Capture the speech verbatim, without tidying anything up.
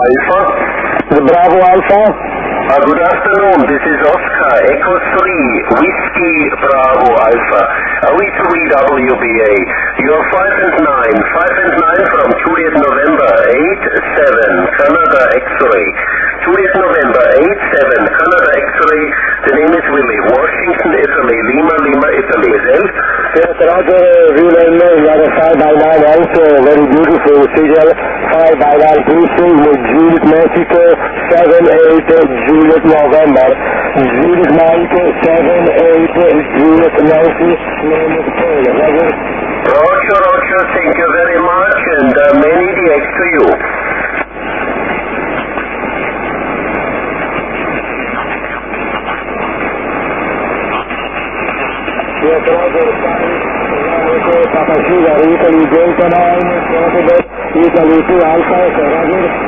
Alpha. The Bravo Alpha. Uh, good afternoon, this is Oscar, Echo three, Whiskey Bravo Alpha, uh, V three W B A. You're five and nine, five and nine from Juliet November, eight seven, Canada X-ray. Juliet November, eight seven, Canada X-ray, the name is Willie, Washington, Italy, Lima, Lima, Italy. Self? Yes, Roger, Vilena, we have a five by nine also, very beautiful serial, five by nine cruising with Juliet Mexico, seven eight, Juliet November, Juliet Mike, seven eight, Juliet Nancy, name is Paul. Roger? Roger, Roger, thank you very much, and uh, many D X to you. Yes, Roger, Papa Sugar, Italy, Delta nine, Italy two Alpha, Roger.